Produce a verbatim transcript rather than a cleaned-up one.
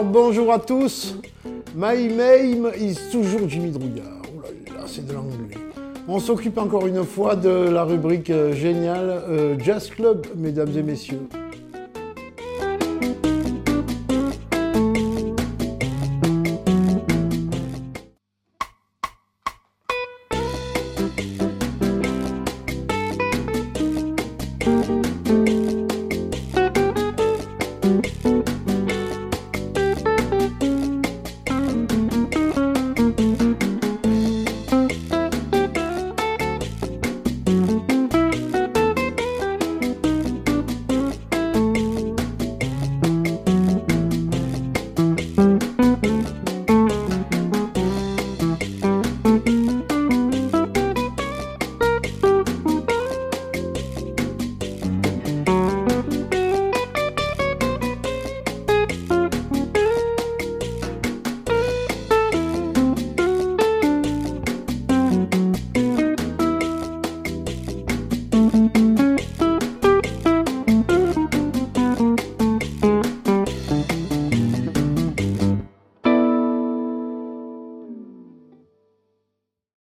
bonjour à tous. My name is toujours Jimmy Drouillard. Oh là là, c'est de l'anglais. On s'occupe encore une fois de la rubrique euh, géniale euh, Jazz Club, mesdames et messieurs.